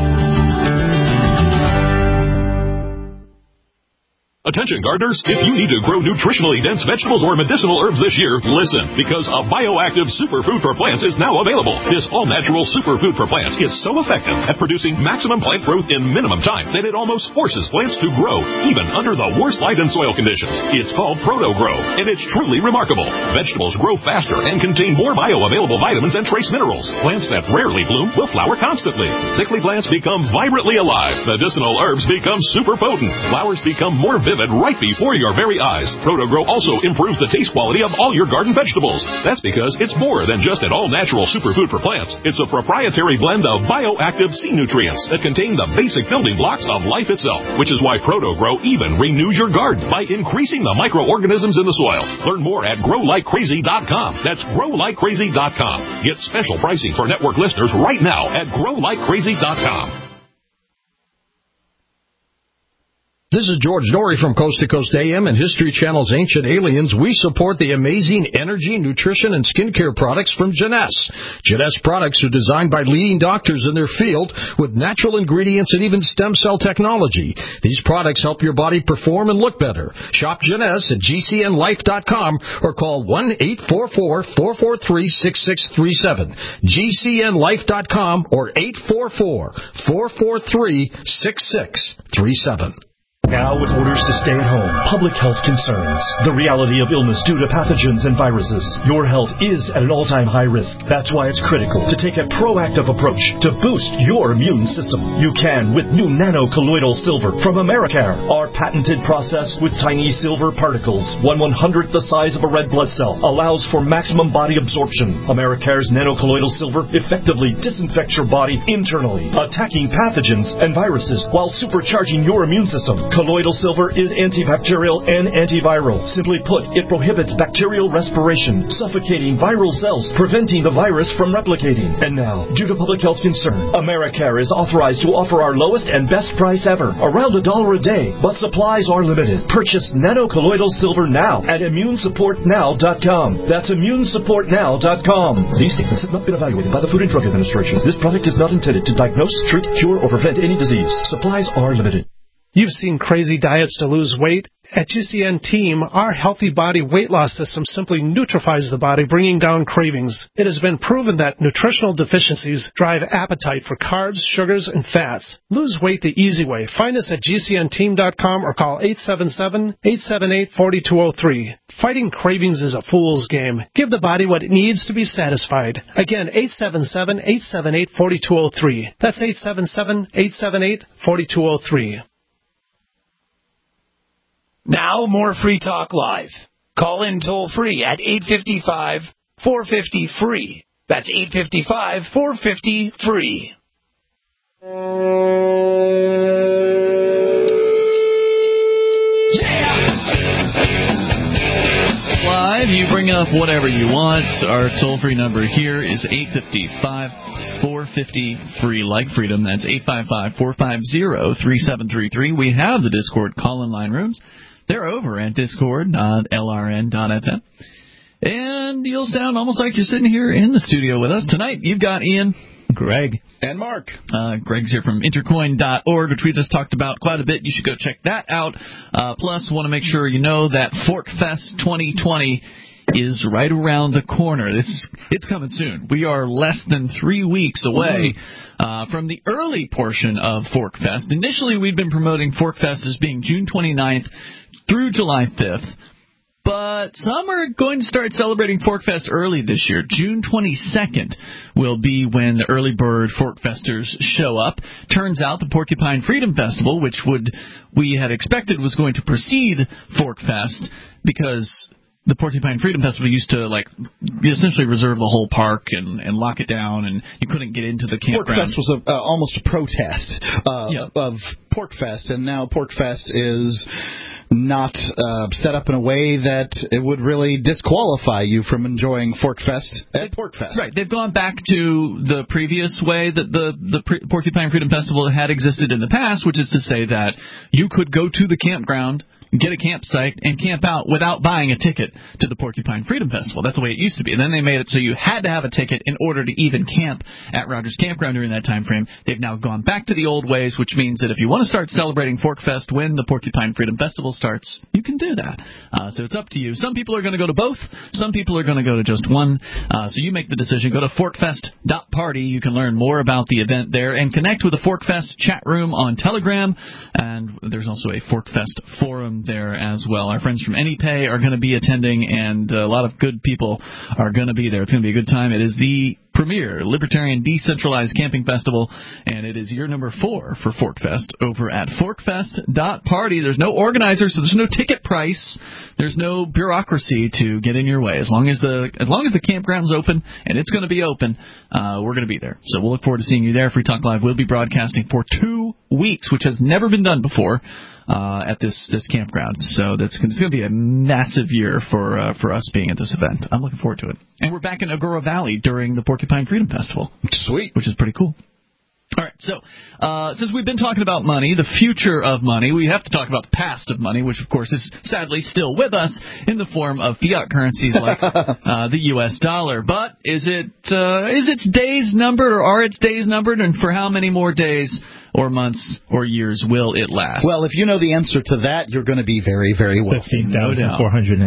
Attention gardeners, if you need to grow nutritionally dense vegetables or medicinal herbs this year, listen, because a bioactive superfood for plants is now available. This all-natural superfood for plants is so effective at producing maximum plant growth in minimum time that it almost forces plants to grow, even under the worst light and soil conditions. It's called ProtoGrow, and it's truly remarkable. Vegetables grow faster and contain more bioavailable vitamins and trace minerals. Plants that rarely bloom will flower constantly. Sickly plants become vibrantly alive. Medicinal herbs become super potent. Flowers become more vivid delivered right before your very eyes. ProtoGrow also improves the taste quality of all your garden vegetables. That's because it's more than just an all-natural superfood for plants. It's a proprietary blend of bioactive sea nutrients that contain the basic building blocks of life itself, which is why ProtoGrow even renews your garden by increasing the microorganisms in the soil. Learn more at grow like crazy dot com. That's grow like crazy dot com. Get special pricing for network listeners right now at grow like crazy dot com. This is George Norrie from Coast to Coast A M and History Channel's Ancient Aliens. We support the amazing energy, nutrition, and skincare products from Jeunesse. Jeunesse products are designed by leading doctors in their field with natural ingredients and even stem cell technology. These products help your body perform and look better. Shop Jeunesse at G C N life dot com or call one eight four four, four four three, six six three seven. G C N life dot com or eight four four, four four three, six six three seven. Now with orders to stay at home, public health concerns, the reality of illness due to pathogens and viruses, your health is at an all-time high risk. That's why it's critical to take a proactive approach to boost your immune system. You can with new nano-colloidal silver from Americare. Our patented process with tiny silver particles, one one-hundredth the size of a red blood cell, allows for maximum body absorption. Americare's nano-colloidal silver effectively disinfects your body internally, attacking pathogens and viruses while supercharging your immune system. Colloidal silver is antibacterial and antiviral. Simply put, it prohibits bacterial respiration, suffocating viral cells, preventing the virus from replicating. And now, due to public health concern, Americare is authorized to offer our lowest and best price ever, around a dollar a day, but supplies are limited. Purchase nano-colloidal silver now at immune support now dot com. That's immune support now dot com. These statements have not been evaluated by the Food and Drug Administration. This product is not intended to diagnose, treat, cure, or prevent any disease. Supplies are limited. You've seen crazy diets to lose weight. At G C N Team, our Healthy Body Weight Loss System simply neutralizes the body, bringing down cravings. It has been proven that nutritional deficiencies drive appetite for carbs, sugars, and fats. Lose weight the easy way. Find us at G C N team dot com or call eight seven seven, eight seven eight, four two zero three. Fighting cravings is a fool's game. Give the body what it needs to be satisfied. Again, eight seven seven, eight seven eight, four two zero three. That's eight seven seven, eight seven eight, four two zero three. Now, more Free Talk Live. Call in toll-free at eight five five, four five zero, free. That's eight five five, four five zero, free. Live, you bring up whatever you want. Our toll-free number here is eight five five, four five zero, free, like freedom. That's eight five five, four five zero, three seven three three. We have the Discord call-in line rooms. They're over at discord dot L R N dot F M. And you'll sound almost like you're sitting here in the studio with us. Tonight, you've got Ian, Greg, and Mark. Uh, Greg's here from intercoin dot org, which we just talked about quite a bit. You should go check that out. Uh, plus, want to make sure you know that ForkFest twenty twenty is right around the corner. This is, it's coming soon. We are less than three weeks away uh, from the early portion of ForkFest. Initially, we'd been promoting ForkFest as being June twenty-ninth through July fifth. But some are going to start celebrating ForkFest early this year. June twenty-second will be when the early bird ForkFesters show up. Turns out the Porcupine Freedom Festival, which would we had expected was going to precede ForkFest, because the Porcupine Freedom Festival used to, like, essentially reserve the whole park and, and lock it down, and you couldn't get into the campground. PorkFest was a, uh, almost a protest uh, yeah. of PorkFest, and now PorkFest is not uh, set up in a way that it would really disqualify you from enjoying ForkFest at PorkFest. Right. They've gone back to the previous way that the, the pre- Porcupine Freedom Festival had existed in the past, which is to say that you could go to the campground, get a campsite, and camp out without buying a ticket to the Porcupine Freedom Festival. That's the way it used to be. And then they made it so you had to have a ticket in order to even camp at Rogers Campground during that time frame. They've now gone back to the old ways, which means that if you want to start celebrating ForkFest when the Porcupine Freedom Festival starts, you can do that. Uh, so it's up to you. Some people are going to go to both. Some people are going to go to just one. Uh, so you make the decision. Go to forkfest dot party. You can learn more about the event there and connect with the ForkFest chat room on Telegram. And there's also a ForkFest forum there as well. Our friends from AnyPay are going to be attending, and a lot of good people are going to be there. It's going to be a good time. It is the premier libertarian decentralized camping festival, and it is year number four for ForkFest over at forkfest dot party. There's no organizer, so there's no ticket price. There's no bureaucracy to get in your way. As long as the as long as the campground's open, and it's going to be open, uh, we're going to be there. So we'll look forward to seeing you there. Free Talk Live will be broadcasting for two weeks, which has never been done before. Uh, at this, this campground. So that's it's going to be a massive year for uh, for us being at this event. I'm looking forward to it. And we're back in Agora Valley during the Porcupine Freedom Festival. Sweet. Which is pretty cool. All right, so uh, since we've been talking about money, the future of money, we have to talk about the past of money, which, of course, is sadly still with us in the form of fiat currencies like uh, the U S dollar. But is it uh, is its days numbered, or are its days numbered, and for how many more days or months or years will it last? Well, if you know the answer to that, you're going to be very, very wealthy. fifteen thousand four hundred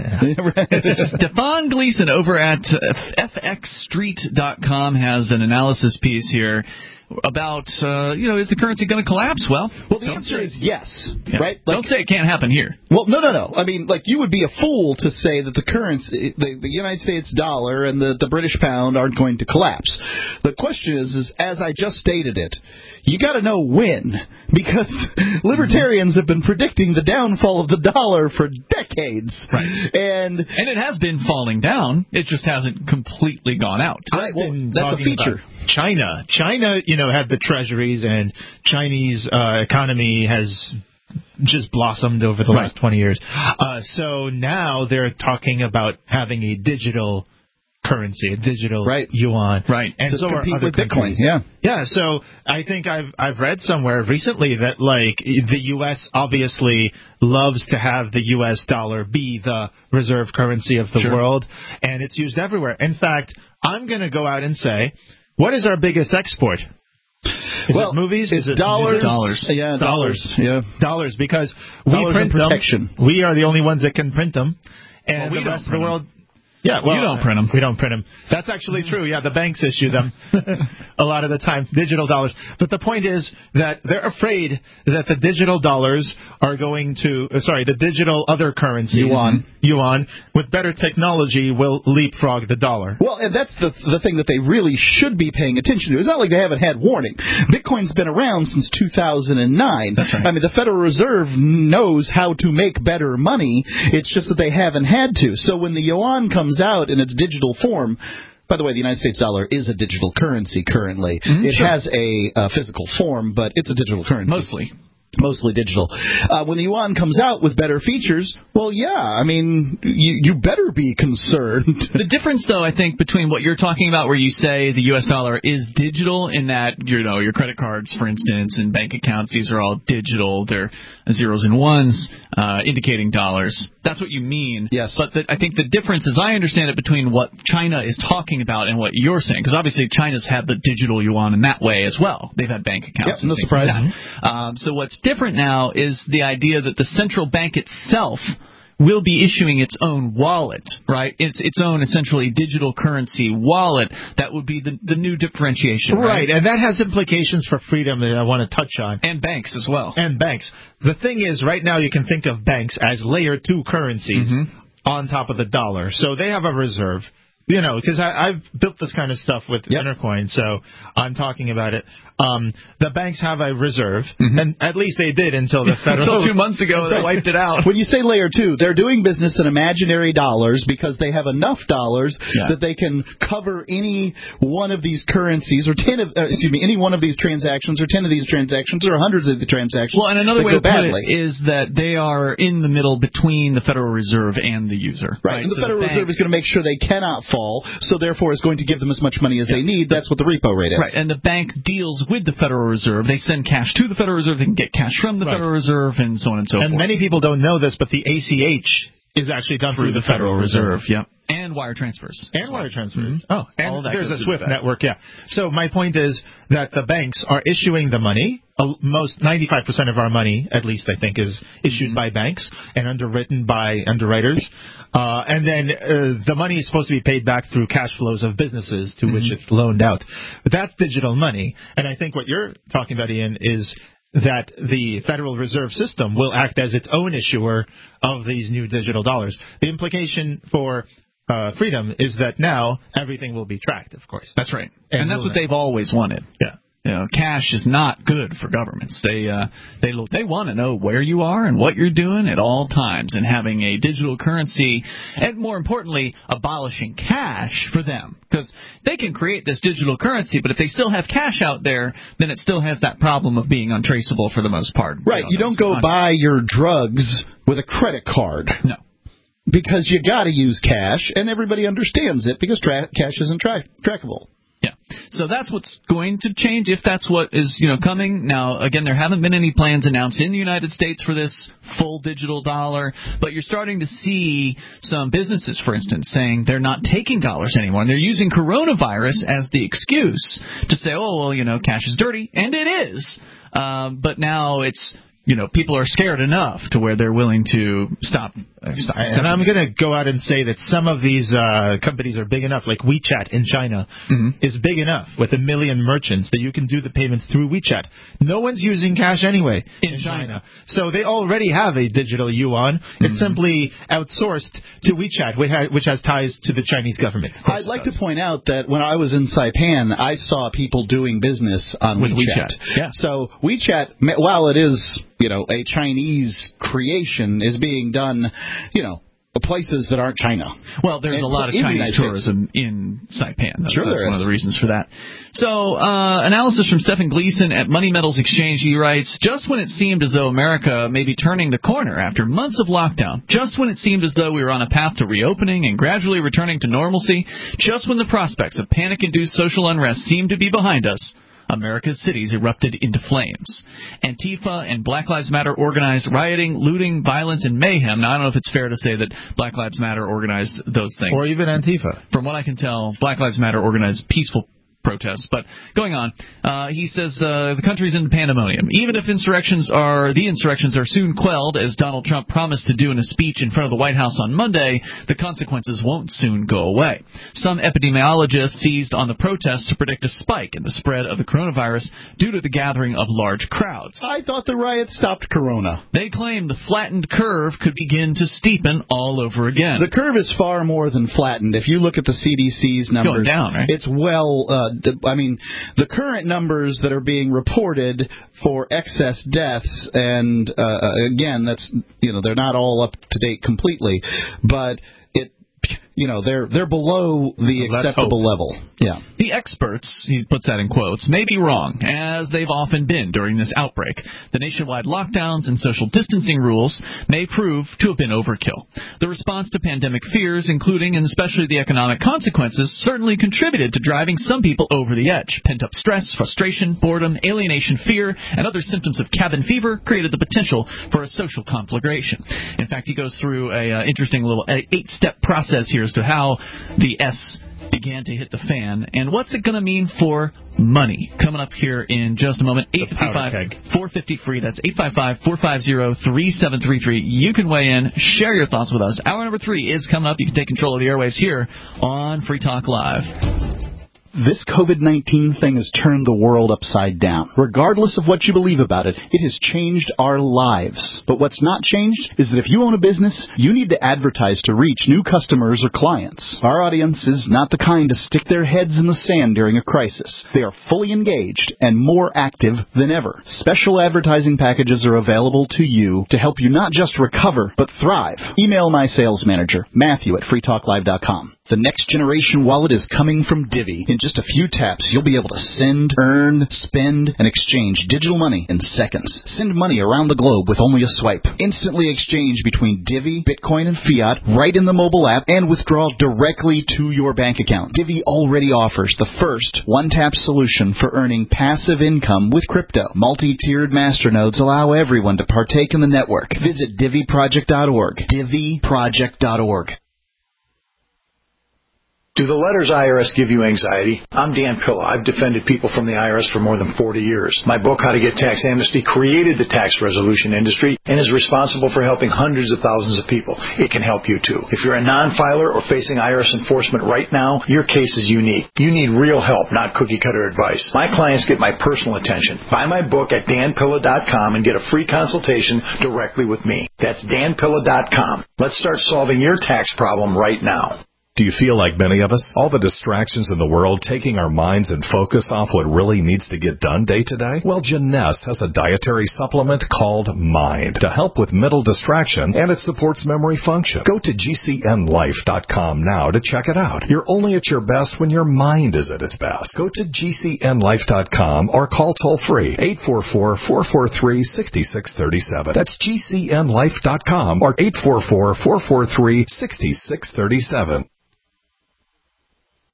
Stefan Gleason over at F X street dot com has an analysis piece here about, uh, you know, is the currency going to collapse? Well, well, the answer is yes, yeah. right? Like, don't say it can't happen here. Well, no, no, no. I mean, like, you would be a fool to say that the currency, the, the United States dollar and the, the British pound aren't going to collapse. The question is, is as I just stated it, you got to know when, because libertarians have been predicting the downfall of the dollar for decades. Right. And and it has been falling down. It just hasn't completely gone out. Right. Well, that's a feature. China. China, you know, had the treasuries, and Chinese uh, economy has just blossomed over the right. last twenty years. Uh, so now they're talking about having a digital currency, a digital right. yuan, right? And to so compete are other with Bitcoin, countries. yeah, yeah. So I think I've I've read somewhere recently that like the U S obviously loves to have the U S dollar be the reserve currency of the sure. world, and it's used everywhere. In fact, I'm going to go out and say, what is our biggest export? Is well, it movies? It's is it dollars. Dollars. Yeah, dollars. Yeah, dollars. Because we dollars print and protection. them. We are the only ones that can print them, and well, we the rest don't of the world. Them. Yeah, well, you don't print them. We don't print them. That's actually true. Yeah, the banks issue them a lot of the time, digital dollars. But the point is that they're afraid that the digital dollars are going to, uh, sorry, the digital other currency, yuan, yuan, with better technology will leapfrog the dollar. Well, and that's the the thing that they really should be paying attention to. It's not like they haven't had warning. Bitcoin's been around since two thousand nine. That's right. I mean, the Federal Reserve knows how to make better money. It's just that they haven't had to. So when the yuan comes out in its digital form, by the way, the United States dollar is a digital currency currently. Mm-hmm, it sure. has a, a physical form, but it's a digital currency. Mostly. Mostly digital. Uh, when the yuan comes out with better features, well, yeah, I mean, you, you better be concerned. The difference, though, I think, between what you're talking about, where you say the U S dollar is digital, in that, you know, your credit cards, for instance, and bank accounts, these are all digital. They're zeros and ones, uh, indicating dollars. That's what you mean. Yes. But the, I think the difference, as I understand it, between what China is talking about and what you're saying, because obviously China's had the digital yuan in that way as well. They've had bank accounts. Yep, no surprise. Like um, so what's different now is the idea that the central bank itself will be issuing its own wallet, right? It's its own essentially digital currency wallet. That would be the, the new differentiation, right? Right, and that has implications for freedom that I want to touch on. And banks as well. And banks. The thing is, right now you can think of banks as layer two currencies mm-hmm. on top of the dollar. So they have a reserve. You know, because I've built this kind of stuff with yep. Intercoin, so I'm talking about it. Um, the banks have a reserve, mm-hmm. and at least they did until the federal... until two months ago, they wiped it out. When you say layer two, they're doing business in imaginary dollars because they have enough dollars yeah. that they can cover any one of these currencies, or ten of, uh, excuse me, any one of these transactions, or ten of these transactions, or hundreds of the transactions. Well, and another way to put badly. it is that they are in the middle between the Federal Reserve and the user. Right, right? and the so Federal the Reserve is going to make sure they cannot fall, so therefore it's going to give them as much money as yeah. they need. That's what the repo rate is. Right, and the bank deals with the Federal Reserve. They send cash to the Federal Reserve. They can get cash from the right. Federal Reserve, and so on and so and forth. And many people don't know this, but the A C H is actually done through, through the Federal, Federal Reserve. Reserve. Yep. And wire transfers. And wire transfers. Mm-hmm. Oh, and there's a SWIFT network, yeah. So my point is that the banks are issuing the money. Uh, most ninety-five percent of our money, at least I think, is issued mm-hmm. by banks and underwritten by underwriters. Uh, and then uh, the money is supposed to be paid back through cash flows of businesses to mm-hmm. which it's loaned out. But that's digital money. And I think what you're talking about, Ian, is that the Federal Reserve System will act as its own issuer of these new digital dollars. The implication for uh, freedom is that now everything will be tracked, of course. That's right. And, and that's we'll, what they've always wanted. Yeah. You know, cash is not good for governments. They uh, they they want to know where you are and what you're doing at all times, and having a digital currency, and more importantly, abolishing cash for them, because they can create this digital currency, but if they still have cash out there, then it still has that problem of being untraceable for the most part. Right. You don't go buy your drugs with a credit card. No. Because you got to use cash, and everybody understands it because tra- cash isn't tra- trackable. Yeah. So that's what's going to change, if that's what is, you know, coming. Now, again, there haven't been any plans announced in the United States for this full digital dollar, but you're starting to see some businesses, for instance, saying they're not taking dollars anymore, and they're using coronavirus as the excuse to say, oh, well, you know, cash is dirty, and it is. Um, but now it's, you know, people are scared enough to where they're willing to stop. Uh, stop and I'm going to go out and say that some of these uh, companies are big enough, like WeChat in China mm-hmm. is big enough with a million merchants that you can do the payments through WeChat. No one's using cash anyway in, in China. China. So they already have a digital yuan. Mm-hmm. It's simply outsourced to WeChat, which has, which has ties to the Chinese government. I'd like to point out that when I was in Saipan, I saw people doing business on with WeChat. WeChat. Yeah. So WeChat, while it is, you know, a Chinese creation, is being done, you know, places that aren't China. Well, there's and a lot of Chinese tourism in Saipan. That's, sure that's there one is. of the reasons for that. So, uh, analysis from Stephen Gleason at Money Metals Exchange. He writes, just when it seemed as though America may be turning the corner after months of lockdown, just when it seemed as though we were on a path to reopening and gradually returning to normalcy, just when the prospects of panic-induced social unrest seemed to be behind us, America's cities erupted into flames. Antifa and Black Lives Matter organized rioting, looting, violence, and mayhem. Now, I don't know if it's fair to say that Black Lives Matter organized those things. Or even Antifa. From what I can tell, Black Lives Matter organized peaceful protests. But going on, uh, he says uh, the country's in pandemonium. Even if insurrections are the insurrections are soon quelled, as Donald Trump promised to do in a speech in front of the White House on Monday, the consequences won't soon go away. Some epidemiologists seized on the protests to predict a spike in the spread of the coronavirus due to the gathering of large crowds. I thought the riots stopped corona. They claim the flattened curve could begin to steepen all over again. The curve is far more than flattened. If you look at the C D C's numbers, it's going down, right? It's well. Uh, I mean, the current numbers that are being reported for excess deaths, and uh, again, that's, you know, they're not all up to date completely, but it, you know, they're they're below the acceptable level. Yeah. The experts, he puts that in quotes, may be wrong, as they've often been during this outbreak. The nationwide lockdowns and social distancing rules may prove to have been overkill. The response to pandemic fears, including and especially the economic consequences, certainly contributed to driving some people over the edge. Pent-up stress, frustration, boredom, alienation, fear, and other symptoms of cabin fever created the potential for a social conflagration. In fact, he goes through a uh, interesting little eight-step process here as to how the S began to hit the fan, and what's it going to mean for money? Coming up here in just a moment. eight five five, four five zero, free. That's eight five five, four five zero, three seven three three. You can weigh in, share your thoughts with us. Hour number three is coming up. You can take control of the airwaves here on Free Talk Live. This COVID nineteen thing has turned the world upside down. Regardless of what you believe about it, it has changed our lives. But what's not changed is that if you own a business, you need to advertise to reach new customers or clients. Our audience is not the kind to stick their heads in the sand during a crisis. They are fully engaged and more active than ever. Special advertising packages are available to you to help you not just recover, but thrive. Email my sales manager, Matthew at free talk live dot com. The next generation wallet is coming from Divvy. In just a few taps, you'll be able to send, earn, spend, and exchange digital money in seconds. Send money around the globe with only a swipe. Instantly exchange between Divvy, Bitcoin, and fiat right in the mobile app and withdraw directly to your bank account. Divvy already offers the first one-tap solution for earning passive income with crypto. Multi-tiered masternodes allow everyone to partake in the network. Visit Divvy Project dot org. Divvy Project dot org. Do the letters I R S give you anxiety? I'm Dan Pilla. I've defended people from the I R S for more than forty years. My book, How to Get Tax Amnesty, created the tax resolution industry and is responsible for helping hundreds of thousands of people. It can help you too. If you're a non-filer or facing I R S enforcement right now, your case is unique. You need real help, not cookie-cutter advice. My clients get my personal attention. Buy my book at dan pilla dot com and get a free consultation directly with me. That's dan pilla dot com. Let's start solving your tax problem right now. Do you feel like many of us? All the distractions in the world taking our minds and focus off what really needs to get done day to day? Well, Jeunesse has a dietary supplement called Mind to help with mental distraction, and it supports memory function. Go to G C N life dot com now to check it out. You're only at your best when your mind is at its best. Go to G C N life dot com or call toll-free eight four four, four four three, six six three seven. That's G C N life dot com or eight four four, four four three, six six three seven.